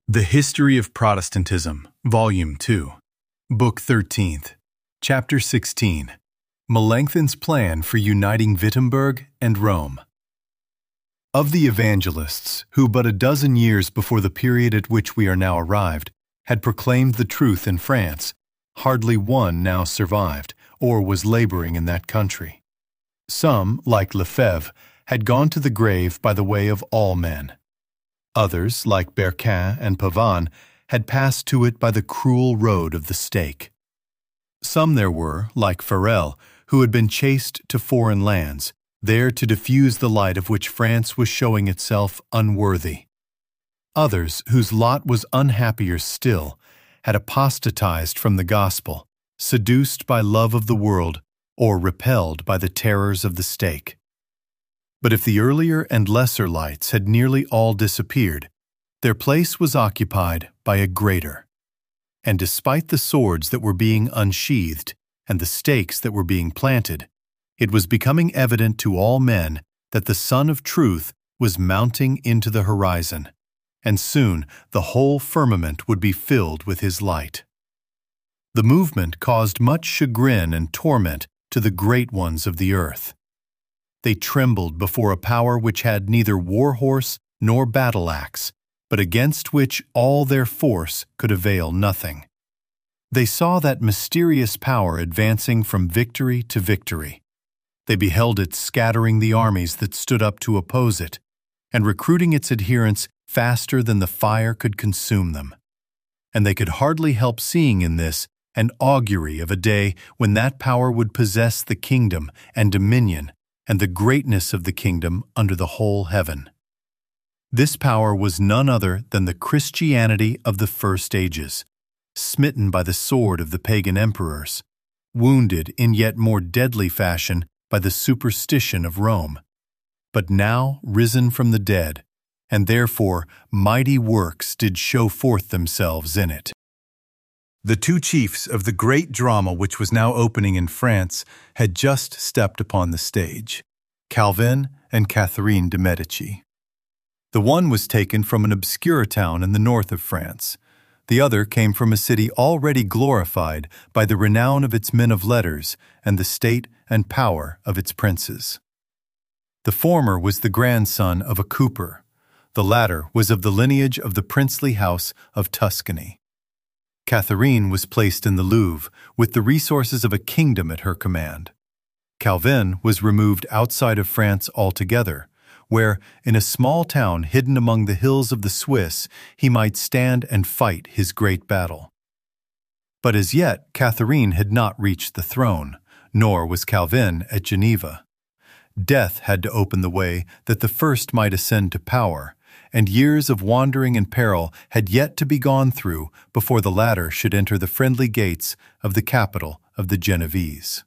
The History of Protestantism, Volume 2, Book 13th, Chapter 16, Melanchthon's Plan for Uniting Wittenberg and Rome. Of the evangelists who but a dozen years before the period at which we are now arrived had proclaimed the truth in France, hardly one now survived or was laboring in that country. Some, like Lefebvre, had gone to the grave by the way of all men. Others, like Berquin and Pavan, had passed to it by the cruel road of the stake. Some there were, like Farel, who had been chased to foreign lands, there to diffuse the light of which France was showing itself unworthy. Others, whose lot was unhappier still, had apostatized from the gospel, seduced by love of the world, or repelled by the terrors of the stake. But if the earlier and lesser lights had nearly all disappeared, their place was occupied by a greater. And despite the swords that were being unsheathed and the stakes that were being planted, it was becoming evident to all men that the Sun of Truth was mounting into the horizon, and soon the whole firmament would be filled with his light. The movement caused much chagrin and torment to the great ones of the earth. They trembled before a power which had neither war horse nor battle axe, but against which all their force could avail nothing. They saw that mysterious power advancing from victory to victory. They beheld it scattering the armies that stood up to oppose it, and recruiting its adherents faster than the fire could consume them. And they could hardly help seeing in this an augury of a day when that power would possess the kingdom and dominion and the greatness of the kingdom under the whole heaven. This power was none other than the Christianity of the first ages, smitten by the sword of the pagan emperors, wounded in yet more deadly fashion by the superstition of Rome, but now risen from the dead, and therefore mighty works did show forth themselves in it. The two chiefs of the great drama which was now opening in France had just stepped upon the stage, Calvin and Catherine de' Medici. The one was taken from an obscure town in the north of France. The other came from a city already glorified by the renown of its men of letters and the state and power of its princes. The former was the grandson of a cooper. The latter was of the lineage of the princely house of Tuscany. Catherine was placed in the Louvre with the resources of a kingdom at her command. Calvin was removed outside of France altogether, where, in a small town hidden among the hills of the Swiss, he might stand and fight his great battle. But as yet Catherine had not reached the throne, nor was Calvin at Geneva. Death had to open the way that the first might ascend to power, and years of wandering and peril had yet to be gone through before the latter should enter the friendly gates of the capital of the Genevese.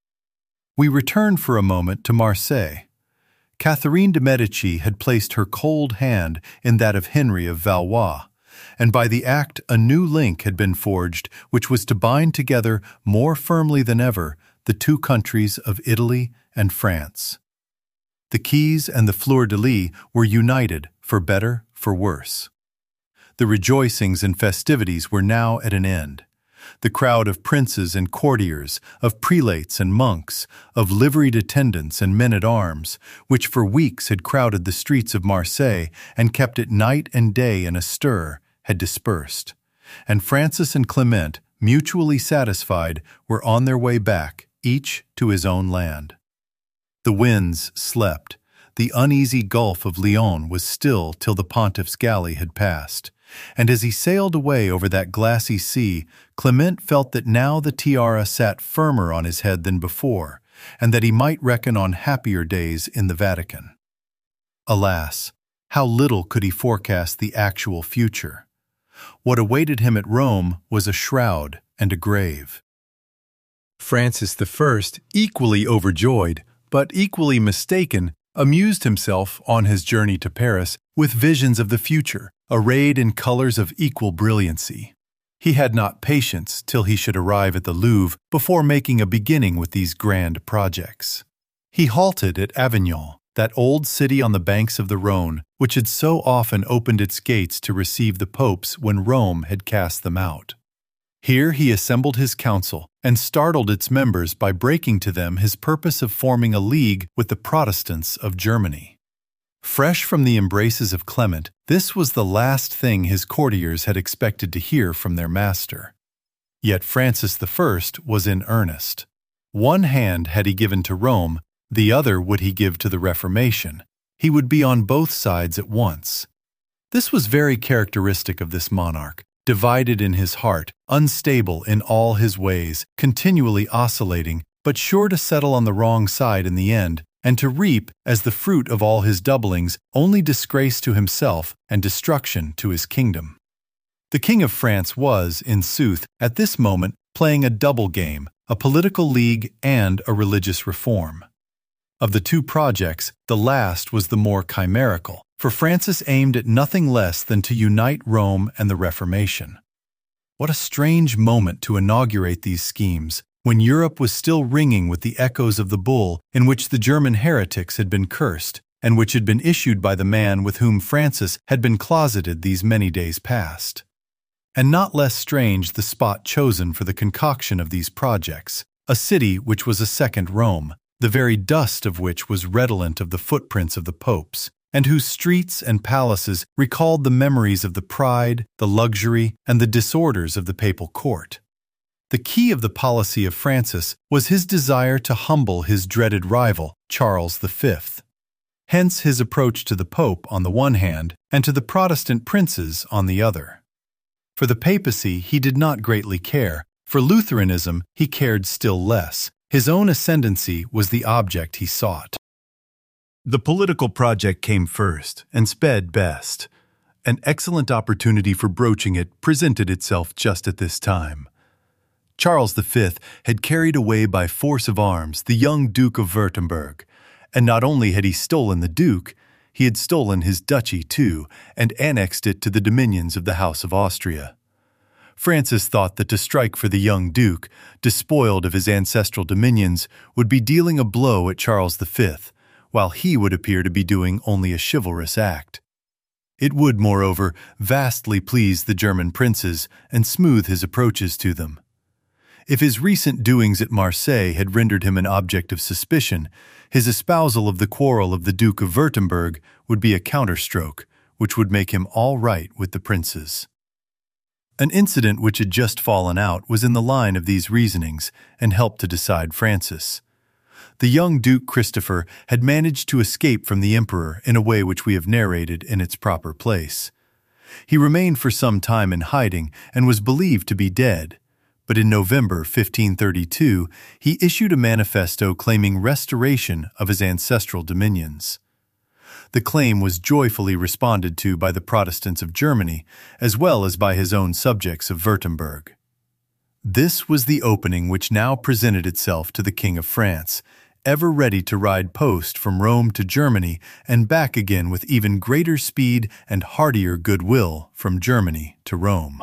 We returned for a moment to Marseille. Catherine de' Medici had placed her cold hand in that of Henry of Valois, and by the act a new link had been forged which was to bind together more firmly than ever the two countries of Italy and France. The keys and the fleur-de-lis were united, for better, for worse. The rejoicings and festivities were now at an end. The crowd of princes and courtiers, of prelates and monks, of liveried attendants and men-at-arms, which for weeks had crowded the streets of Marseille and kept it night and day in a stir, had dispersed, and Francis and Clement, mutually satisfied, were on their way back, each to his own land. The winds slept. The uneasy Gulf of Lyons was still till the pontiff's galley had passed, and as he sailed away over that glassy sea, Clement felt that now the tiara sat firmer on his head than before, and that he might reckon on happier days in the Vatican. Alas, how little could he forecast the actual future! What awaited him at Rome was a shroud and a grave. Francis I, equally overjoyed, but equally mistaken, amused himself on his journey to Paris with visions of the future, arrayed in colors of equal brilliancy. He had not patience till he should arrive at the Louvre before making a beginning with these grand projects. He halted at Avignon, that old city on the banks of the Rhone, which had so often opened its gates to receive the popes when Rome had cast them out. Here he assembled his council and startled its members by breaking to them his purpose of forming a league with the Protestants of Germany. Fresh from the embraces of Clement, this was the last thing his courtiers had expected to hear from their master. Yet Francis I was in earnest. One hand had he given to Rome, the other would he give to the Reformation. He would be on both sides at once. This was very characteristic of this monarch, divided in his heart, unstable in all his ways, continually oscillating, but sure to settle on the wrong side in the end, and to reap, as the fruit of all his doublings, only disgrace to himself and destruction to his kingdom. The King of France was, in sooth, at this moment playing a double game, a political league and a religious reform. Of the two projects, the last was the more chimerical, for Francis aimed at nothing less than to unite Rome and the Reformation. What a strange moment to inaugurate these schemes, when Europe was still ringing with the echoes of the bull in which the German heretics had been cursed, and which had been issued by the man with whom Francis had been closeted these many days past. And not less strange the spot chosen for the concoction of these projects, a city which was a second Rome, the very dust of which was redolent of the footprints of the popes, and whose streets and palaces recalled the memories of the pride, the luxury, and the disorders of the papal court. The key of the policy of Francis was his desire to humble his dreaded rival, Charles V. Hence his approach to the Pope on the one hand, and to the Protestant princes on the other. For the papacy he did not greatly care, for Lutheranism he cared still less. His own ascendancy was the object he sought. The political project came first and sped best. An excellent opportunity for broaching it presented itself just at this time. Charles V had carried away by force of arms the young Duke of Württemberg, and not only had he stolen the Duke, he had stolen his duchy too and annexed it to the dominions of the House of Austria. Francis thought that to strike for the young Duke, despoiled of his ancestral dominions, would be dealing a blow at Charles V, while he would appear to be doing only a chivalrous act. It would, moreover, vastly please the German princes and smooth his approaches to them. If his recent doings at Marseille had rendered him an object of suspicion, his espousal of the quarrel of the Duke of Württemberg would be a counterstroke, which would make him all right with the princes. An incident which had just fallen out was in the line of these reasonings and helped to decide Francis. The young Duke Christopher had managed to escape from the emperor in a way which we have narrated in its proper place. He remained for some time in hiding and was believed to be dead, but in November 1532 he issued a manifesto claiming restoration of his ancestral dominions. The claim was joyfully responded to by the Protestants of Germany, as well as by his own subjects of Württemberg. This was the opening which now presented itself to the King of France, ever ready to ride post from Rome to Germany and back again with even greater speed and heartier goodwill from Germany to Rome.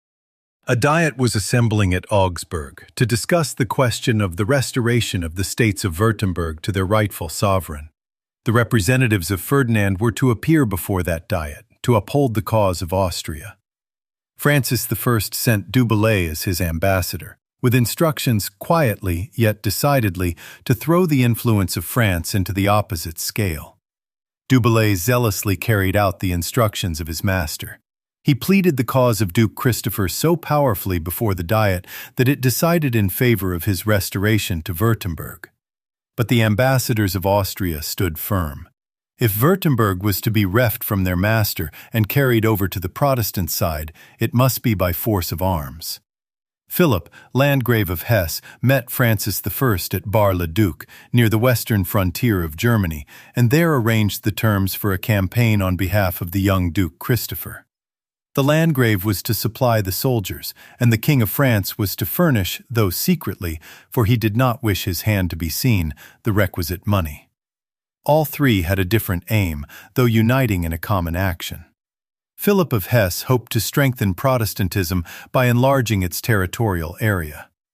A diet was assembling at Augsburg to discuss the question of the restoration of the states of Württemberg to their rightful sovereign. The representatives of Ferdinand were to appear before that diet to uphold the cause of Austria. Francis I sent Du Bellay as his ambassador, with instructions quietly yet decidedly to throw the influence of France into the opposite scale. Du Bellay zealously carried out the instructions of his master. He pleaded the cause of Duke Christopher so powerfully before the diet that it decided in favor of his restoration to Württemberg. But the ambassadors of Austria stood firm. If Württemberg was to be reft from their master and carried over to the Protestant side, it must be by force of arms. Philip, Landgrave of Hesse, met Francis I at Bar-le-Duc, near the western frontier of Germany, and there arranged the terms for a campaign on behalf of the young Duke Christopher. The Landgrave was to supply the soldiers, and the King of France was to furnish, though secretly, for he did not wish his hand to be seen, the requisite money. All three had a different aim, though uniting in a common action. Philip of Hesse hoped to strengthen Protestantism by enlarging its territorial area.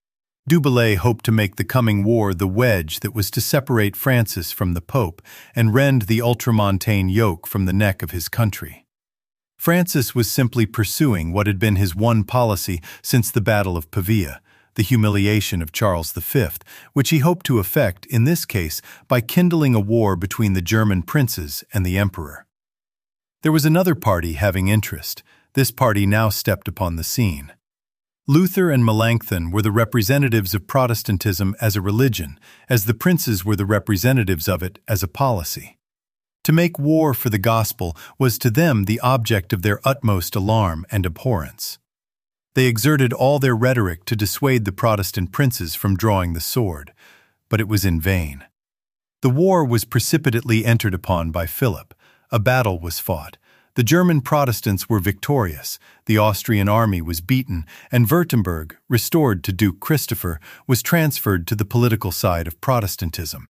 Du Bellay hoped to make the coming war the wedge that was to separate Francis from the Pope and rend the ultramontane yoke from the neck of his country. Francis was simply pursuing what had been his one policy since the Battle of Pavia, the humiliation of Charles V, which he hoped to effect, in this case, by kindling a war between the German princes and the emperor. There was another party having interest. This party now stepped upon the scene. Luther and Melanchthon were the representatives of Protestantism as a religion, as the princes were the representatives of it as a policy. To make war for the gospel was to them the object of their utmost alarm and abhorrence. They exerted all their rhetoric to dissuade the Protestant princes from drawing the sword, but it was in vain. The war was precipitately entered upon by Philip. A battle was fought. The German Protestants were victorious, the Austrian army was beaten, and Württemberg, restored to Duke Christopher, was transferred to the political side of Protestantism.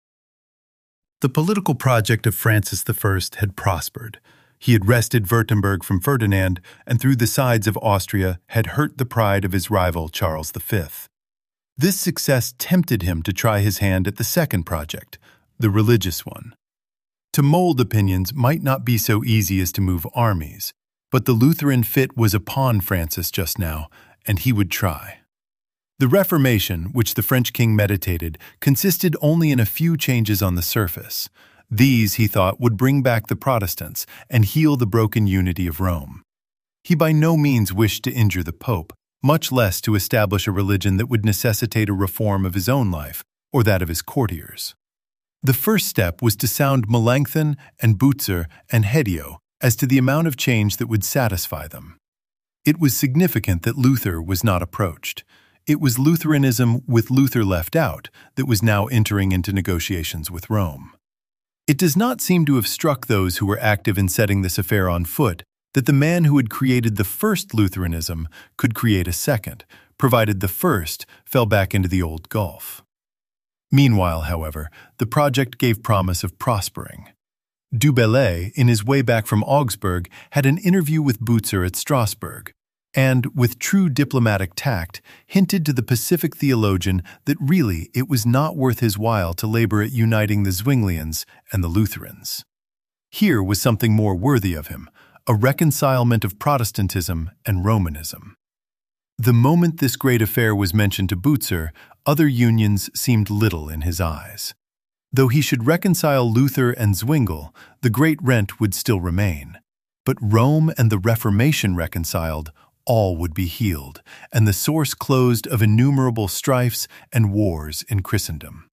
The political project of Francis I had prospered. He had wrested Württemberg from Ferdinand, and through the sides of Austria had hurt the pride of his rival Charles V. This success tempted him to try his hand at the second project, the religious one. To mold opinions might not be so easy as to move armies, but the Lutheran fit was upon Francis just now, and he would try. The Reformation, which the French king meditated, consisted only in a few changes on the surface. These, he thought, would bring back the Protestants and heal the broken unity of Rome. He by no means wished to injure the Pope, much less to establish a religion that would necessitate a reform of his own life or that of his courtiers. The first step was to sound Melanchthon and Butzer and Hedio as to the amount of change that would satisfy them. It was significant that Luther was not approached. It was Lutheranism with Luther left out that was now entering into negotiations with Rome. It does not seem to have struck those who were active in setting this affair on foot that the man who had created the first Lutheranism could create a second, provided the first fell back into the old gulf. Meanwhile, however, the project gave promise of prospering. Du Bellay, in his way back from Augsburg, had an interview with Butzer at Strasbourg, and, with true diplomatic tact, hinted to the pacific theologian that really it was not worth his while to labor at uniting the Zwinglians and the Lutherans. Here was something more worthy of him, a reconcilement of Protestantism and Romanism. The moment this great affair was mentioned to Butzer, other unions seemed little in his eyes. Though he should reconcile Luther and Zwingli, the great rent would still remain. But Rome and the Reformation reconciled, all would be healed, and the source closed of innumerable strifes and wars in Christendom.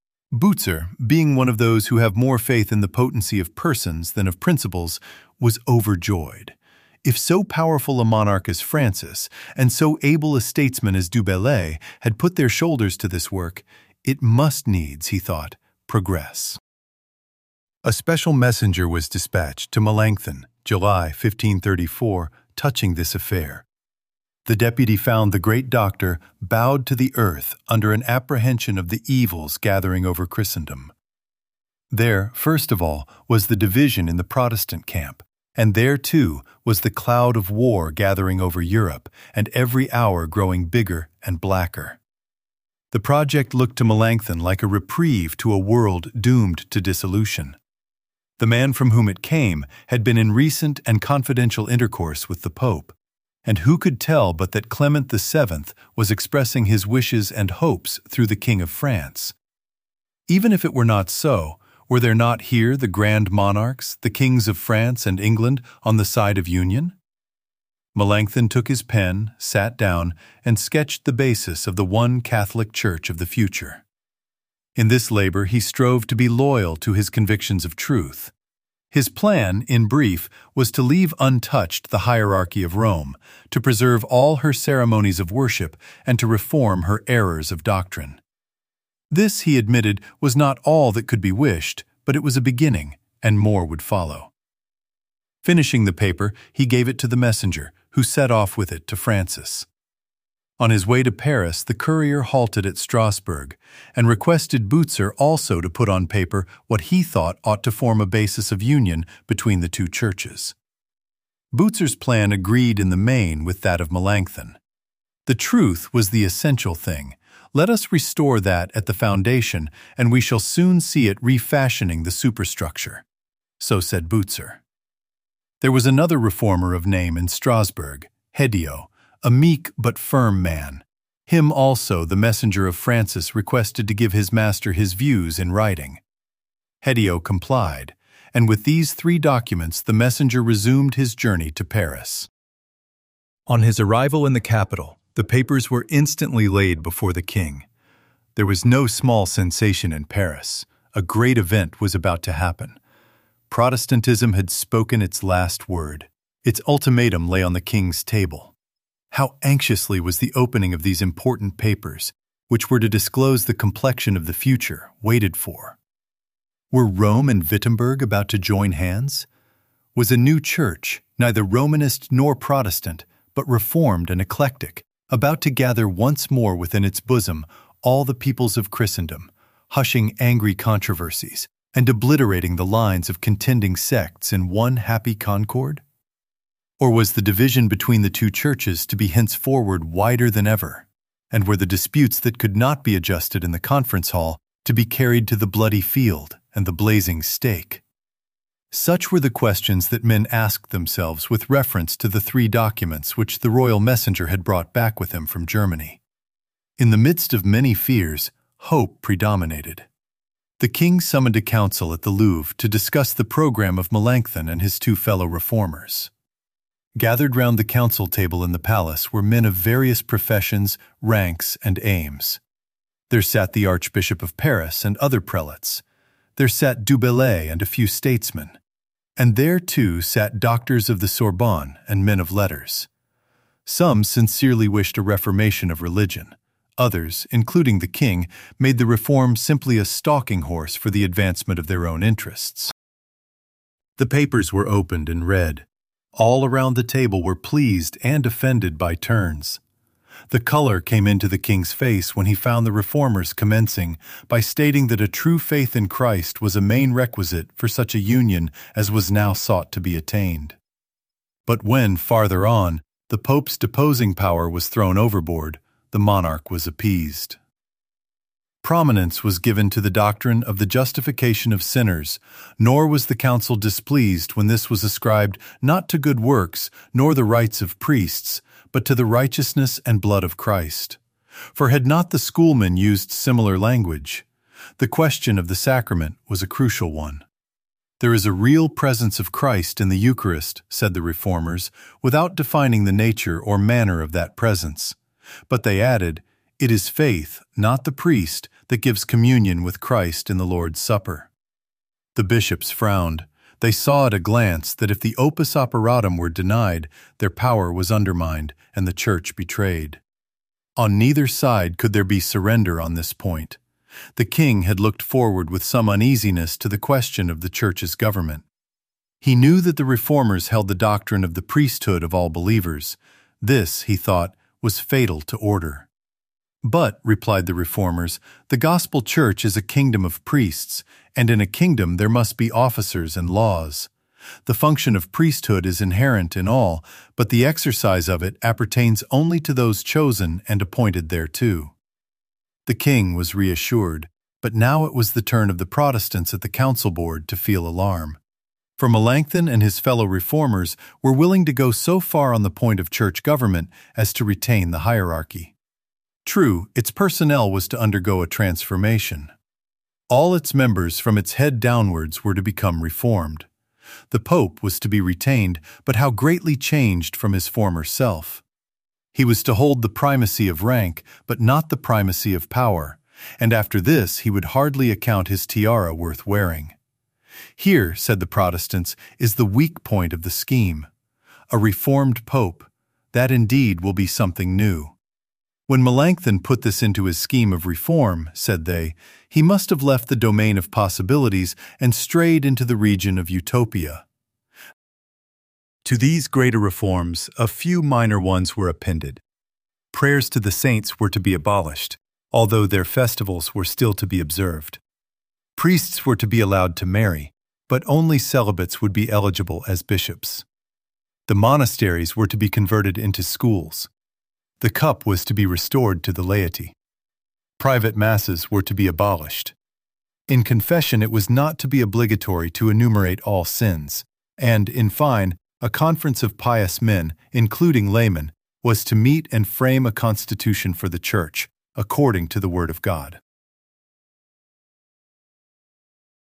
Butzer, being one of those who have more faith in the potency of persons than of principles, was overjoyed. If so powerful a monarch as Francis, and so able a statesman as Du Bellay, had put their shoulders to this work, it must needs, he thought, progress. A special messenger was dispatched to Melanchthon, July 1534, touching this affair. The deputy found the great doctor bowed to the earth under an apprehension of the evils gathering over Christendom. There, first of all, was the division in the Protestant camp, and there, too, was the cloud of war gathering over Europe, and every hour growing bigger and blacker. The project looked to Melanchthon like a reprieve to a world doomed to dissolution. The man from whom it came had been in recent and confidential intercourse with the Pope, and who could tell but that Clement VII was expressing his wishes and hopes through the King of France? Even if it were not so, were there not here the grand monarchs, the kings of France and England, on the side of union? Melanchthon took his pen, sat down, and sketched the basis of the one Catholic Church of the future. In this labor he strove to be loyal to his convictions of truth. His plan, in brief, was to leave untouched the hierarchy of Rome, to preserve all her ceremonies of worship, and to reform her errors of doctrine. This, he admitted, was not all that could be wished, but it was a beginning, and more would follow. Finishing the paper, he gave it to the messenger, who set off with it to Francis. On his way to Paris, the courier halted at Strasbourg and requested Butzer also to put on paper what he thought ought to form a basis of union between the two churches. Butzer's plan agreed in the main with that of Melanchthon. The truth was the essential thing. Let us restore that at the foundation, and we shall soon see it refashioning the superstructure. So said Butzer. There was another reformer of name in Strasbourg, Hedio, a meek but firm man. Him also the messenger of Francis requested to give his master his views in writing. Hedio complied, and with these 3 documents the messenger resumed his journey to Paris. On his arrival in the capital, the papers were instantly laid before the king. There was no small sensation in Paris. A great event was about to happen. Protestantism had spoken its last word. Its ultimatum lay on the king's table. How anxiously was the opening of these important papers, which were to disclose the complexion of the future, waited for. Were Rome and Wittenberg about to join hands? Was a new church, neither Romanist nor Protestant, but reformed and eclectic, about to gather once more within its bosom all the peoples of Christendom, hushing angry controversies and obliterating the lines of contending sects in one happy concord? Or was the division between the 2 churches to be henceforward wider than ever, and were the disputes that could not be adjusted in the conference hall to be carried to the bloody field and the blazing stake? Such were the questions that men asked themselves with reference to the 3 documents which the royal messenger had brought back with him from Germany. In the midst of many fears, hope predominated. The king summoned a council at the Louvre to discuss the program of Melanchthon and his 2 fellow reformers. Gathered round the council table in the palace were men of various professions, ranks, and aims. There sat the Archbishop of Paris and other prelates. There sat Du Bellay and a few statesmen. And there, too, sat doctors of the Sorbonne and men of letters. Some sincerely wished a reformation of religion. Others, including the king, made the reform simply a stalking horse for the advancement of their own interests. The papers were opened and read. All around the table were pleased and offended by turns. The color came into the king's face when he found the reformers commencing by stating that a true faith in Christ was a main requisite for such a union as was now sought to be attained. But when, farther on, the Pope's deposing power was thrown overboard, the monarch was appeased. Prominence was given to the doctrine of the justification of sinners, nor was the council displeased when this was ascribed not to good works nor the rites of priests, but to the righteousness and blood of Christ. For had not the schoolmen used similar language? The question of the sacrament was a crucial one. There is a real presence of Christ in the Eucharist, said the reformers, without defining the nature or manner of that presence. But they added, it is faith, not the priest, that gives communion with Christ in the Lord's Supper. The bishops frowned. They saw at a glance that if the opus operatum were denied, their power was undermined and the Church betrayed. On neither side could there be surrender on this point. The king had looked forward with some uneasiness to the question of the Church's government. He knew that the reformers held the doctrine of the priesthood of all believers. This, he thought, was fatal to order. But, replied the reformers, the gospel church is a kingdom of priests, and in a kingdom there must be officers and laws. The function of priesthood is inherent in all, but the exercise of it appertains only to those chosen and appointed thereto. The king was reassured, but now it was the turn of the Protestants at the council board to feel alarm. For Melanchthon and his fellow reformers were willing to go so far on the point of church government as to retain the hierarchy. True, its personnel was to undergo a transformation. All its members from its head downwards were to become reformed. The Pope was to be retained, but how greatly changed from his former self. He was to hold the primacy of rank, but not the primacy of power, and after this he would hardly account his tiara worth wearing. Here, said the Protestants, is the weak point of the scheme. A reformed Pope, that indeed will be something new. When Melanchthon put this into his scheme of reform, said they, he must have left the domain of possibilities and strayed into the region of utopia. To these greater reforms, a few minor ones were appended. Prayers to the saints were to be abolished, although their festivals were still to be observed. Priests were to be allowed to marry, but only celibates would be eligible as bishops. The monasteries were to be converted into schools. The cup was to be restored to the laity. Private masses were to be abolished. In confession, it was not to be obligatory to enumerate all sins, and, in fine, a conference of pious men, including laymen, was to meet and frame a constitution for the Church, according to the Word of God.